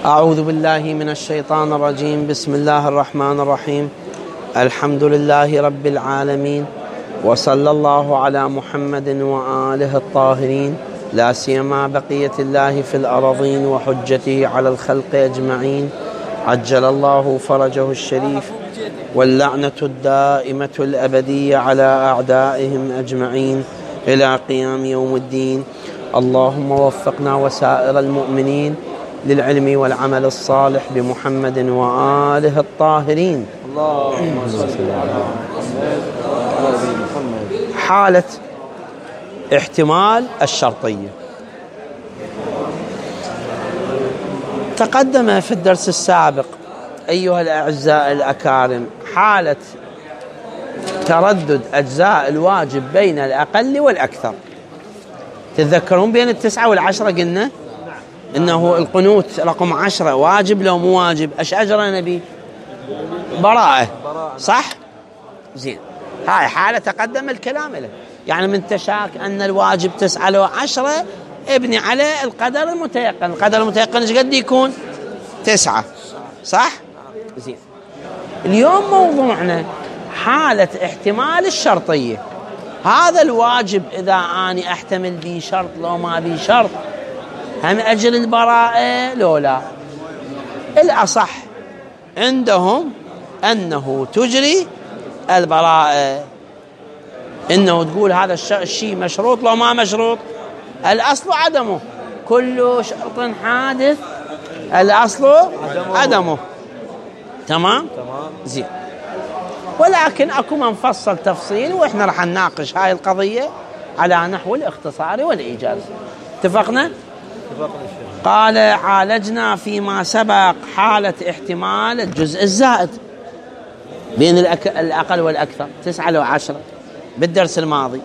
أعوذ بالله من الشيطان الرجيم. بسم الله الرحمن الرحيم. الحمد لله رب العالمين، وصلى الله على محمد وآله الطاهرين، لا سيما بقية الله في الأرضين وحجته على الخلق أجمعين، عجل الله فرجه الشريف، واللعنة الدائمة الأبدية على أعدائهم أجمعين إلى قيام يوم الدين. اللهم وفقنا وسائر المؤمنين للعلم والعمل الصالح بمحمد وآله الطاهرين. اللهم صل على محمد. حالة احتمال الشرطية تقدم في الدرس السابق أيها الأعزاء الأكارم حالة تردد أجزاء الواجب بين الأقل والأكثر. تتذكرون بين 9 و10 قلنا إنه القنوت رقم 10 واجب لو مو واجب؟ إيش أجرى نبي؟ براءة، صح؟ زين، هاي حالة تقدم الكلام له. يعني من تشاك أن الواجب 9 لو 10، ابني على القدر المتيقن. القدر المتيقن إيش قد يكون؟ 9، صح؟ زين، اليوم موضوعنا حالة احتمال الشرطية. هذا الواجب إذا أني أحتمل بي شرط لو ما بي شرط، هم أجر البراءة لو لا؟ الأصح عندهم أنه تجري البراءة، إنه تقول هذا الشيء مشروط لو ما مشروط. الأصل عدمه، كل شرط حادث الأصل عدمه. تمام؟ زين، ولكن أكو منفصل تفصيل، وإحنا راح نناقش هاي القضية على نحو الاختصار والإيجاز. اتفقنا؟ قال عالجنا فيما سبق حالة احتمال الجزء الزائد بين الأقل والأكثر 9 لو 10 بالدرس الماضي،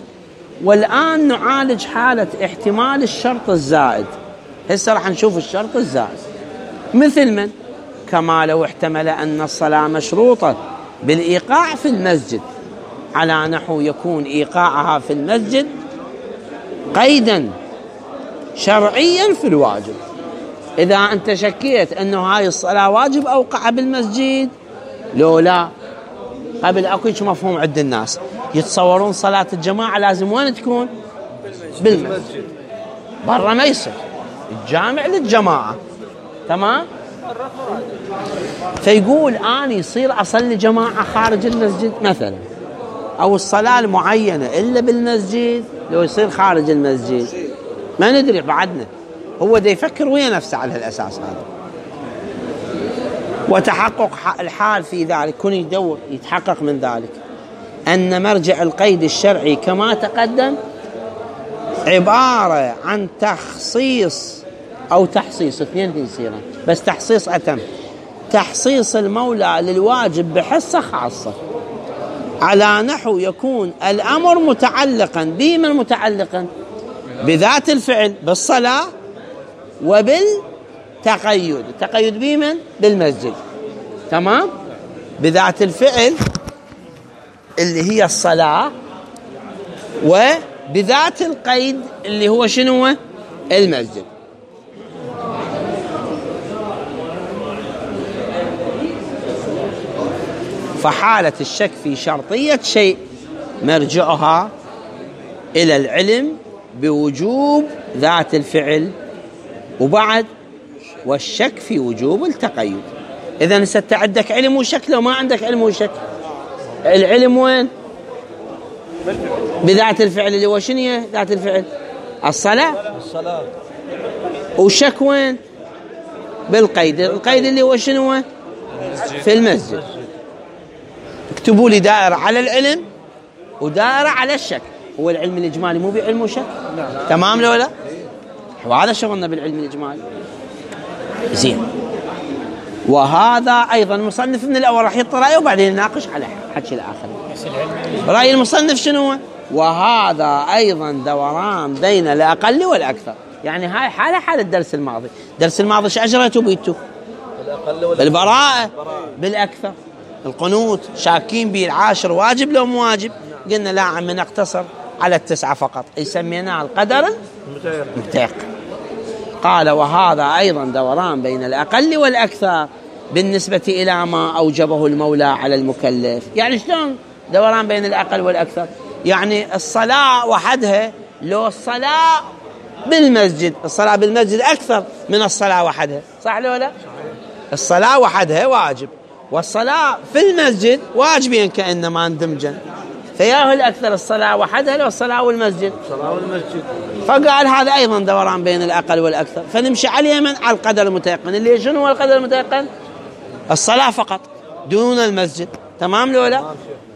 والآن نعالج حالة احتمال الشرط الزائد. هسه راح نشوف الشرط الزائد مثل من؟ كما لو احتمل أن الصلاة مشروطة بالإيقاع في المسجد، على نحو يكون إيقاعها في المسجد قيدا شرعيا في الواجب. إذا أنت شكيت أنه هاي الصلاة واجب أوقع بالمسجد لو لا؟ قبل أكوش مفهوم عند الناس يتصورون صلاة الجماعة لازم وين تكون؟ بالمسجد، برا ما يصير، الجامع للجماعة. تمام؟ فيقول أنا يصير أصلي جماعة خارج المسجد مثلا، أو الصلاة المعينة إلا بالمسجد لو يصير خارج المسجد ما ندري بعدنا. هو دا يفكر ويا نفسه على الأساس هذا. وتحقق الحال في ذلك كن يدور يتحقق من ذلك أن مرجع القيد الشرعي كما تقدم عبارة عن تخصيص أو تحصيص، اثنين يصيرون بس تحصيص أتم، تحصيص المولى للواجب بحصة خاصة، على نحو يكون الأمر متعلقا بمن؟ متعلقا بذات الفعل بالصلاة وبالتقيد. التقيد بمن؟ بالمسجد. تمام؟ بذات الفعل اللي هي الصلاة، وبذات القيد اللي هو شنو؟ المسجد. فحالة الشك في شرطية شيء مرجعها إلى العلم بوجوب ذات الفعل، وبعد والشك في وجوب التقيد. إذا أنت عندك علم وشك لو ما عندك علم وشك؟ العلم وين؟ بذات الفعل اللي هو شنو ذات الفعل؟ الصلاة. وشك وين؟ بالقيد. القيد اللي هو شنو؟ في المسجد. اكتبوا لي دائرة على العلم ودائرة على الشك. هو العلم الإجمالي مو بعلم وشك؟ تمام لو لا؟ وهذا شغلنا بالعلم الإجمالي. زين، وهذا أيضا المصنف من الأول راح يطلع رأيه وبعدين نناقش على حكي الآخر. رأي المصنف شنو؟ وهذا أيضا دوران بين الأقل والأكثر. يعني هاي حالة الدرس الماضي. الدرس الماضي ايش أجرته بيتو؟ البراءة بالأكثر. القنوت شاكين به العاشر واجب لو مو واجب؟ قلنا لا عم نقتصر على 9 فقط، يسميناه القدر المتيقن. قال وهذا أيضا دوران بين الأقل والأكثر بالنسبة إلى ما أوجبه المولى على المكلف. يعني شلون دوران بين الأقل والأكثر؟ يعني الصلاة وحدها، لو الصلاة بالمسجد، الصلاة بالمسجد أكثر من الصلاة وحدها، صح لو لا؟ الصلاة وحدها واجب، والصلاة في المسجد واجبين كأنما اندمجا، فياه الأكثر الصلاة وحدها لو الصلاة والمسجد. الصلاة والمسجد. فقال هذا أيضا دوران بين الأقل والأكثر، فنمشي على اليمن على القدر المتيقن، اللي شنو هو القدر المتيقن؟ الصلاة فقط دون المسجد، تمام لو لا؟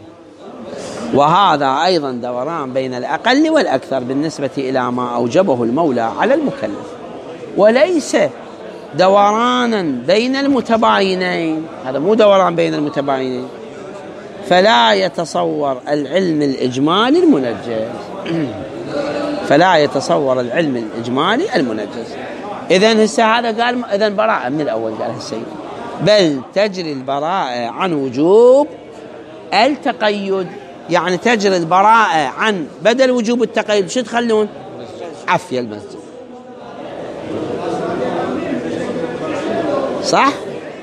وهذا أيضا دوران بين الأقل والأكثر بالنسبة إلى ما أوجبه المولى على المكلف، وليس دورانا بين المتباينين. هذا مو دوران بين المتباينين، فلا يتصور العلم الإجمالي المنجز فلا يتصور العلم الإجمالي المنجز. إذن هسه هذا قال إذن براءة من الأول، قال السيد بل تجري البراءة عن وجوب التقيد، يعني تجري البراءة عن بدل وجوب التقيد شو تخلون؟ عفية المسجد، صح؟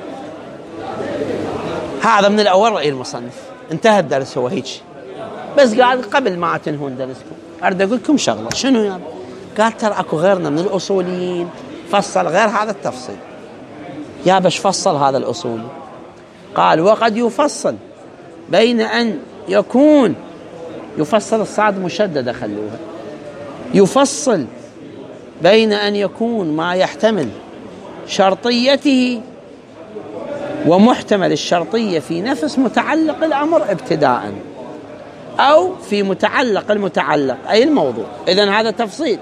هذا من الأول رأي المصنف، انتهى الدرس هو هيك. بس قال قبل ما تنهون درسكم أريد أقول لكم شغلة. شنو يعني؟ قال ترى أكو غيرنا من الأصوليين فصل غير هذا التفصيل. يا باش فصل هذا الأصولي؟ قال وقد يفصل بين أن يكون، يفصل الصاد مشددة خلوها، يفصل بين أن يكون ما يحتمل شرطيته ومحتمل الشرطية في نفس متعلق الأمر ابتداء، أو في متعلق المتعلق أي الموضوع. إذن هذا تفصيل.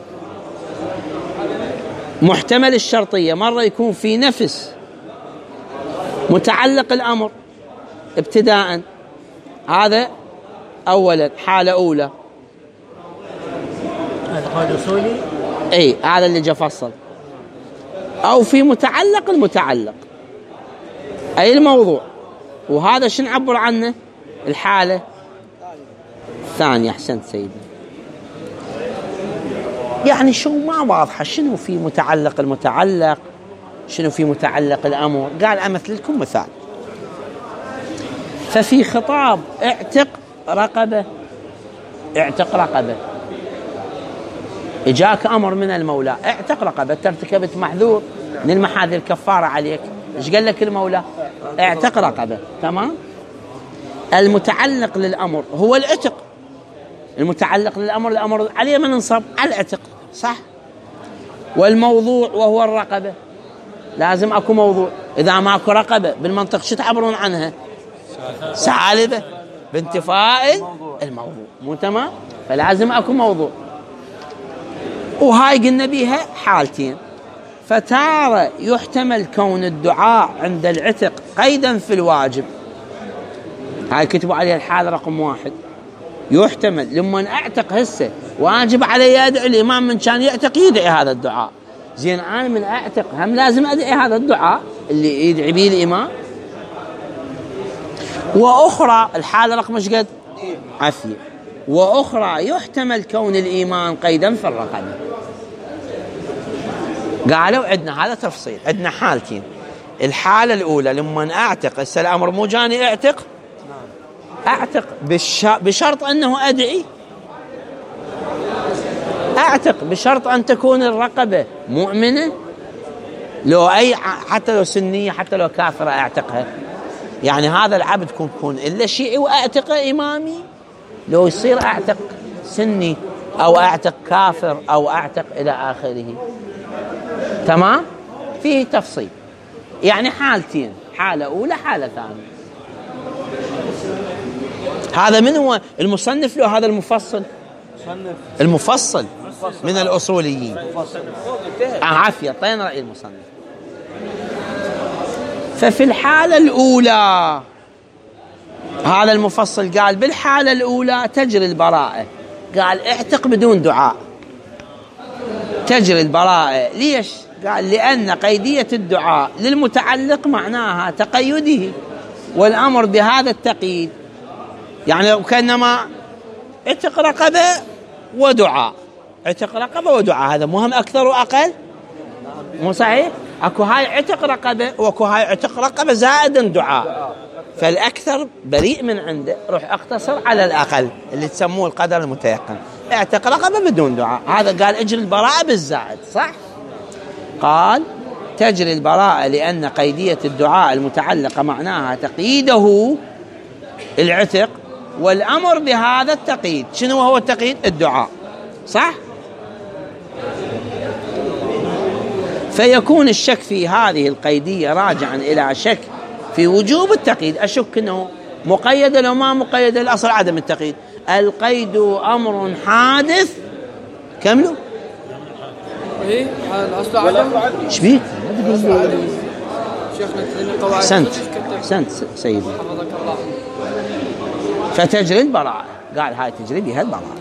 محتمل الشرطية مرة يكون في نفس متعلق الأمر ابتداء، هذا أولا حالة أولى. هذا قول أصولي. أي هذا اللي جا فصل. أو في متعلق المتعلق أي الموضوع، وهذا شنو نعبر عنه؟ الحالة الثانية. أحسنت سيدي. يعني شو ما واضحة شنو في متعلق المتعلق، شنو في متعلق الأمر. قال أمثل لكم مثال. ففي خطاب اعتق رقبة، اعتق رقبة، إجاك أمر من المولى اعتق رقبة، ارتكبت محذور من المحاذير كفارة عليك، إيش قال لك المولى؟ اعتق رقبة، تمام؟ المتعلق للأمر هو العتق، المتعلق للأمر الأمر عليه من انصب على العتق، صح؟ والموضوع وهو الرقبة، لازم أكو موضوع. إذا ما أكو رقبة بالمنطق شو تعبرون عنها؟ سالبة بانتفاء الموضوع، مو تمام؟ فلازم أكو موضوع. وهاي قلنا بيها حالتين. فتارة يحتمل كون الدعاء عند العتق قيدا في الواجب، هاي كتبوا عليها الحالة رقم 1. يحتمل لما أعتق هسه واجب علي أدعي الإمام من كان يعتق يدعي هذا الدعاء، زين أنا من أعتق هم لازم أدعي هذا الدعاء اللي يدعي به الإمام. وأخرى الحالة رقم ايش قد؟ عفية. وأخرى يحتمل كون الإيمان قيدا في الرقبة. قالوا عندنا هذا تفصيل، عندنا حالتين. الحالة الأولى لما أعتق هسه الأمر مو جاني اعتق، أعتق بشرط أنه أدعي، أعتق بشرط أن تكون الرقبة مؤمنة، لو أي حتى لو سنية حتى لو كافرة أعتقها. يعني هذا العبد يكون إلا شيعي وأعتق إمامي، لو يصير أعتق سني أو أعتق كافر أو أعتق إلى آخره، تمام؟ فيه تفصيل. يعني حالتين، حالة أولى حالة ثانية. هذا من هو المصنف له؟ هذا المفصل، المفصل من الأصوليين. عافية طين رأي المصنف. ففي الحالة الأولى هذا المفصل قال بالحالة الأولى تجري البراءة، قال اعتق بدون دعاء، تجري البراءة. ليش؟ قال لأن قيدية الدعاء للمتعلق معناها تقيده والأمر بهذا التقييد. يعني كأنما اعتق رقبة ودعاء، اعتق رقبة ودعاء، هذا مهم أكثر وأقل. مو صحيح؟ اكو هاي عتق رقبة واكو هاي عتق رقبة زائدا دعاء، فالأكثر بريء من عنده، روح اقتصر على الأقل اللي تسموه القدر المتيقن، اعتق رقبة بدون دعاء. هذا قال اجري البراءة بالزائد، صح؟ قال تجري البراءة لأن قيدية الدعاء المتعلقة معناها تقييده العتق، والأمر بهذا التقييد. شنو هو التقييد؟ الدعاء، صح؟ فيكون الشك في هذه القيدية راجعا إلى شك في وجوب التقييد. أشك أنه مقيد لو ما مقيد، الأصل عدم التقييد. القيد أمر حادث. كملوا. ايه الأصل عدم. ايش بيك؟ شيخنا أحسنت سيدي. حفظك الله. فتجري البراءة، قال هاي تجري بها البراءة.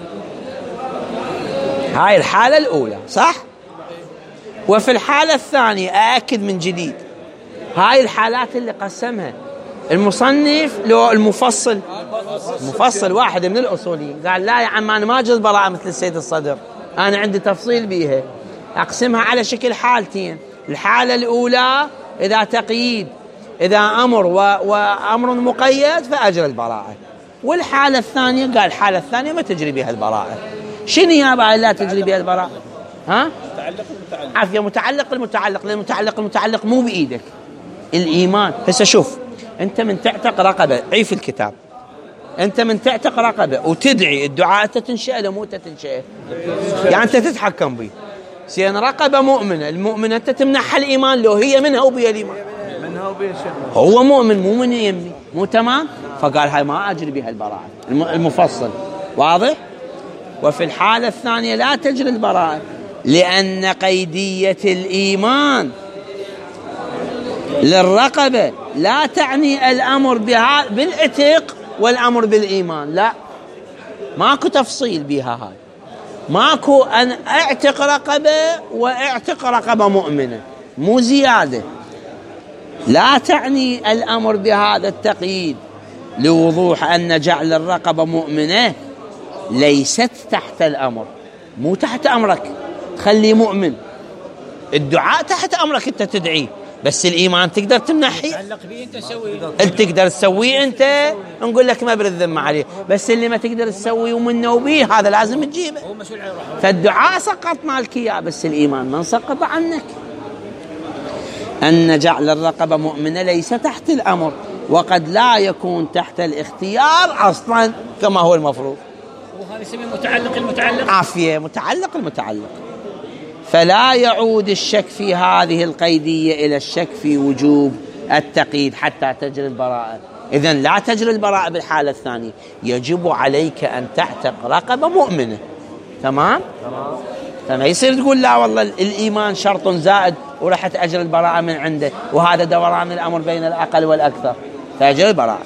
هاي الحالة الأولى، صح؟ وفي الحالة الثانية أأكد من جديد، هاي الحالات اللي قسمها المصنف لو المفصل واحد من الأصوليين قال لا يا عم أنا ما أجوز براءة مثل السيد الصدر، أنا عندي تفصيل بيها، أقسمها على شكل حالتين. الحالة الأولى إذا تقييد، إذا أمر وأمر مقيد فأجرى البراءة. والحالة الثانية قال الحالة الثانية ما تجري بها البراءة. شنو يا بعد لا تجري بها البراءة؟ ها؟ عافية. متعلق لأن المتعلق مو بإيدك. الإيمان هسه شوف، أنت من تعتق رقبة، عيف الكتاب، أنت من تعتق رقبة وتدعي الدعاء أنت تنشأ له مو تنشأ، يعني أنت تتحكم به. سين رقبة مؤمنة، المؤمنة أنت تمنحها الإيمان لو هي منها وبيا الإيمان، هو مؤمن مو من يمي، مو تمام؟ فقال هاي ما أجري بها البراءة. المفصل واضح. وفي الحالة الثانية لا تجري البراءة لأن قيدية الإيمان للرقبة لا تعني الأمر بالعتق والأمر بالإيمان، لا، ماكو تفصيل بها هاي، ماكو أن اعتق رقبة واعتق رقبة مؤمنة، مو زيادة. لا تعني الأمر بهذا التقييد لوضوح أن جعل الرقبة مؤمنة ليست تحت الأمر، مو تحت أمرك تخلي مؤمن، الدعاء تحت أمرك أنت تدعيه، بس الإيمان تقدر تمنحي، تقدر تسويه أنت، نقول لك ما برد الذمة عليه، بس اللي ما تقدر تسويه ومنه وبيه هذا لازم تجيبه. فالدعاء سقط مالك إياه، بس الإيمان ما سقط عنك. أن جعل الرقبة مؤمنة ليس تحت الأمر، وقد لا يكون تحت الاختيار أصلا كما هو المفروض. وهذا يسمى متعلق. عافية، متعلق. فلا يعود الشك في هذه القيدية إلى الشك في وجوب التقييد حتى تجري البراءة. إذن لا تجري البراءة بالحالة الثانية، يجب عليك أن تعتق رقبة مؤمنة. تمام؟ فما يصير تقول لا والله الإيمان شرط زائد ورحت أجري البراءة من عنده، وهذا دوران الأمر بين الأقل والأكثر، فأجري البراءة.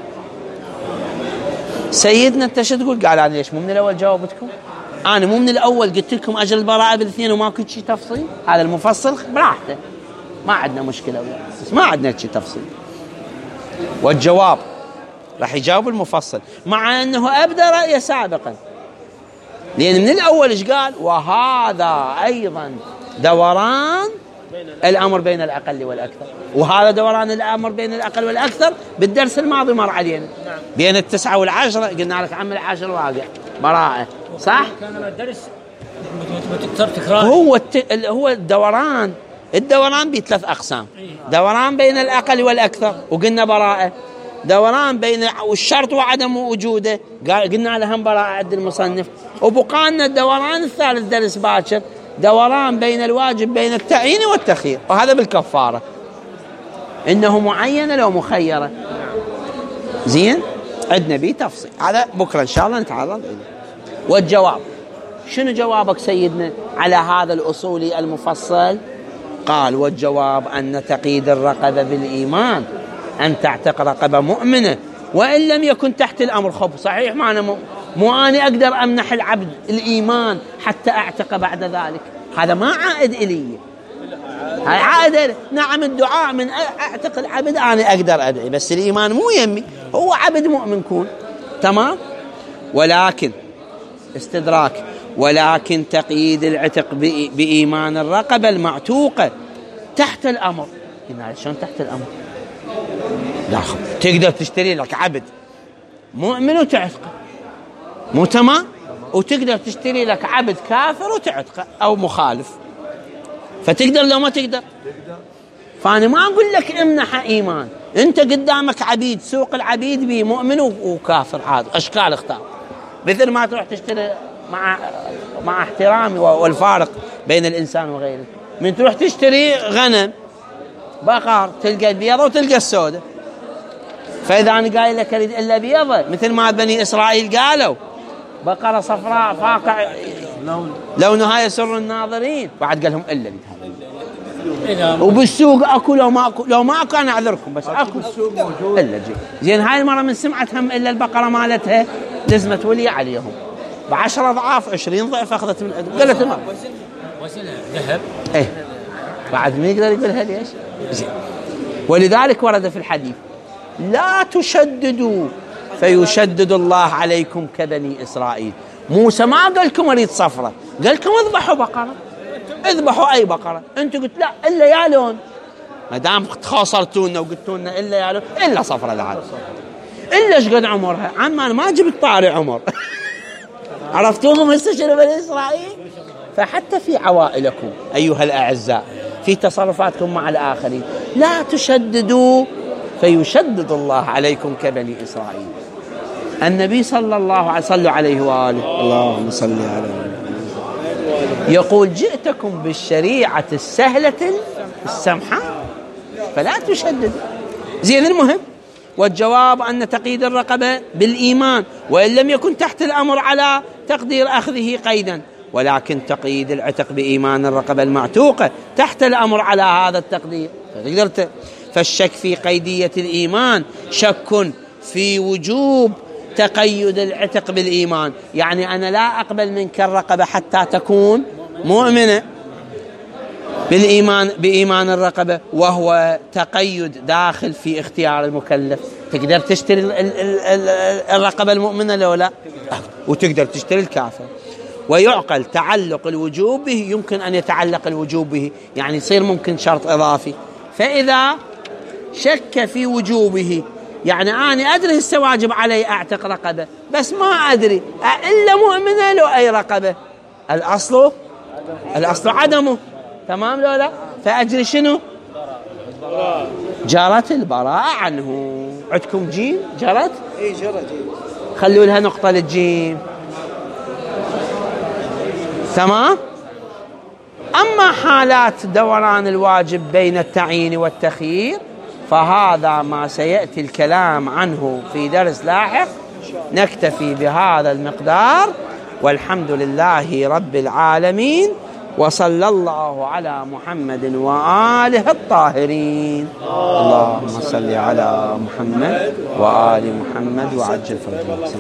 سيدنا انت شو تقول؟ قال انا ليش مو من الاول جاوبتكم؟ انا مو من الاول قلت لكم اجل البراءه بالاثنين وما كنت شيء تفصيل؟ هذا المفصل براحته، ما عندنا مشكله ولا، بس ما عندنا شيء تفصيل. والجواب راح يجاوب المفصل، مع انه ابدا رايه سابقا، لان من الاول ايش قال؟ وهذا ايضا دوران الامر بين الاقل والاكثر، وهذا دوران الامر بين الاقل والاكثر بالدرس الماضي مر علينا بين 9 و10، قلنا لك عم 10 واقع براءه، صح؟ كان الدرس تكرار. هو الدوران بثلاث اقسام، دوران بين الاقل والاكثر وقلنا براءه، دوران بين والشرط وعدم وجوده قلنا لهم براءه عند المصنف، وبقى لنا الدوران الثالث درس باكر، دوران بين الواجب بين التعيين والتخيير، وهذا بالكفارة، إنه معينة لو مخيرة. زين، عندنا بيه تفصيل، هذا بكرة إن شاء الله نتعرض إليه. والجواب شنو جوابك سيدنا على هذا الأصولي المفصل؟ قال والجواب أن تقييد الرقبة بالإيمان أن تعتق رقبة مؤمنة وإن لم يكن تحت الأمر. خب صحيح، معنا مو أنا أقدر أمنح العبد الإيمان حتى أعتق بعد ذلك، هذا ما عائد إلي، هاي عائد نعم الدعاء من أعتق العبد أنا أقدر أدعي، بس الإيمان مو يمي، هو عبد مؤمن كون. تمام. ولكن استدراك، ولكن تقييد العتق بإيمان الرقبة المعتوقة تحت الأمر. شلون تحت الأمر؟ داخل تقدر تشتري لك عبد مؤمن وتعتقه، مو تمام؟ وتقدر تشتري لك عبد كافر وتعتقه أو مخالف، فتقدر لو ما تقدر؟ فأنا ما أقول لك امنح إيمان، أنت قدامك عبيد، سوق العبيد بي مؤمن وكافر عادي، أشكال اختار. مثل ما تروح تشتري مع احترامي والفارق بين الإنسان وغيره، من تروح تشتري غنم بقر تلقى البيضة وتلقى السودة، فإذا أنا قايل لك أريد إلا بيضة، مثل ما بني إسرائيل قالوا بقرة صفراء فاقع لونها يسر الناظرين، بعد قال لهم إلا بيض هذا. وبالسوق أكو لو ما أكو أنا أعذركم، بس أكو إلا جي زين. هاي المرة من سمعتهم إلا البقرة مالتها لزمت ولي عليهم ب10 أضعاف 20 ضعف أخذت من عندهم، قالت ما وزنها ذهب. إيه بعد ما يقدر يقولها ليش؟ ولذلك ورد في الحديث لا تشددوا فيشدد الله عليكم كبني إسرائيل. موسى ما قال لكم أريد صفرة، قال لكم اذبحوا بقرة، اذبحوا أي بقرة. أنتم قلت لا إلا يا لون، ما دام خاصرتونا وقلتونا إلا يا لون إلا صفرة العالم. إلا إيش قد عمرها؟ عم أنا ما جبت طاري عمر. عرفتوهم هسه شنو بني إسرائيل؟ فحتى في عوائلكم أيها الأعزاء، في تصرفاتكم مع الآخرين، لا تشددوا فيشدد الله عليكم كبني إسرائيل. النبي صلى الله عليه وسلم عليه وآله اللهم صل على يقول جئتكم بالشريعة السهلة السمحة فلا تشددوا. زين المهم، والجواب أن تقييد الرقبة بالإيمان وإن لم يكن تحت الأمر على تقدير أخذه قيدا، ولكن تقييد العتق بإيمان الرقبة المعتوقة تحت الأمر على هذا التقدير. فالشك في قيدية الإيمان شك في وجوب تقيد العتق بالإيمان، يعني أنا لا أقبل منك الرقبة حتى تكون مؤمنة بإيمان الرقبة، وهو تقيد داخل في اختيار المكلف. تقدر تشتري الرقبة المؤمنة لو لا، وتقدر تشتري الكافر. ويعقل تعلق الوجوب به، يمكن أن يتعلق الوجوب به، يعني يصير ممكن شرط إضافي. فإذا شك في وجوبه، يعني أنا أدري السواجب علي أعتق رقبة، بس ما أدري إلا مؤمنة لو أي رقبة، الأصل عدمه، تمام لو لا؟ فأجري شنو؟ جرت البراءة عنه. عندكم جيم جرت؟ إيه جرت. خلوا لها نقطة للجيم، تمام. أما حالات دوران الواجب بين التعيين والتخيير فهذا ما سيأتي الكلام عنه في درس لاحق. نكتفي بهذا المقدار، والحمد لله رب العالمين، وصلى الله على محمد وآله الطاهرين. اللهم صل على محمد وآل محمد وعجل فرجهم.